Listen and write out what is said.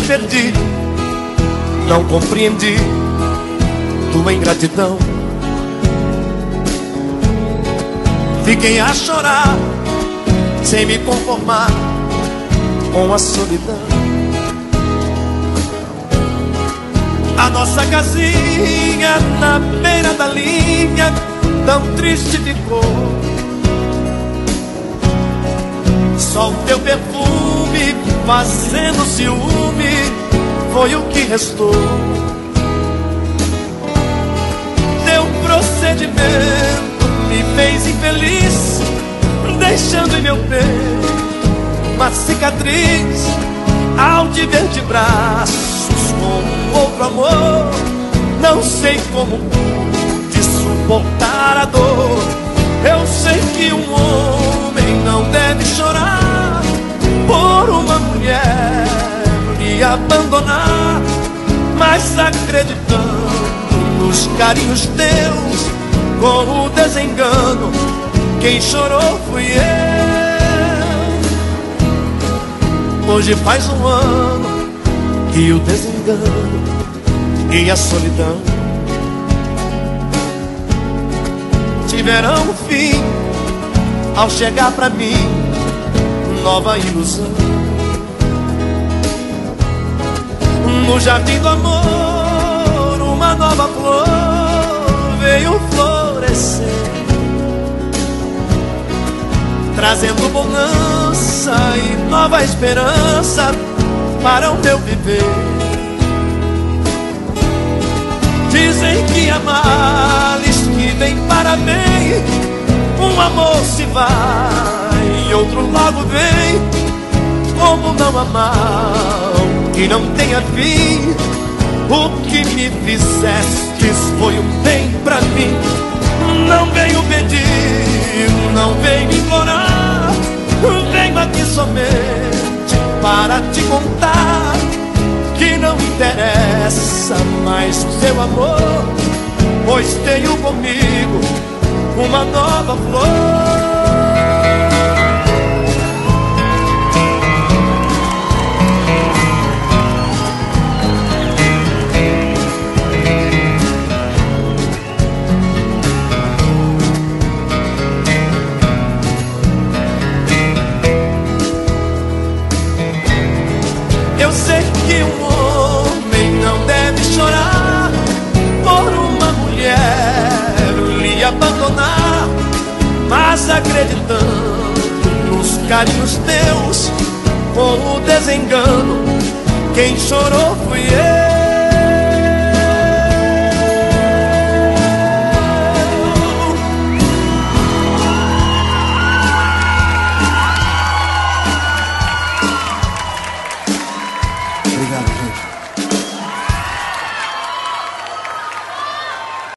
perdi, não compreendi tua ingratidão. Fiquei a chorar, sem me conformar com a solidão. A nossa casinha na beira da linha tão triste ficou. Só o teu perfume fazendo ciúme foi o que restou. Teu procedimento me fez infeliz, deixando em meu peito uma cicatriz ao te ver de braços com outro amor. Não sei como pude suportar a dor. Eu sei que um homem não deve chorar por uma mulher me abandonar, mas acreditando nos carinhos teus, com o desengano, quem chorou fui eu. Hoje faz um ano que o desengano e a solidão tiveram um fim ao chegar pra mim nova ilusão. No jardim do amor uma nova flor veio florescer, trazendo bonança e nova esperança para o meu viver. Dizem que há males que vem para bem, um amor se vai e outro logo vem. Como não há mal que não tenha fim, o que me fizestes foi um bem pra mim. Não venho pedir, não venho implorar, venho aqui somente para te contar que não interessa mais o seu amor, pois tenho comigo uma nova flor. Eu sei que um homem não deve chorar por uma mulher lhe abandonar, mas acreditando nos carinhos teus, com o desengano, quem chorou fui eu.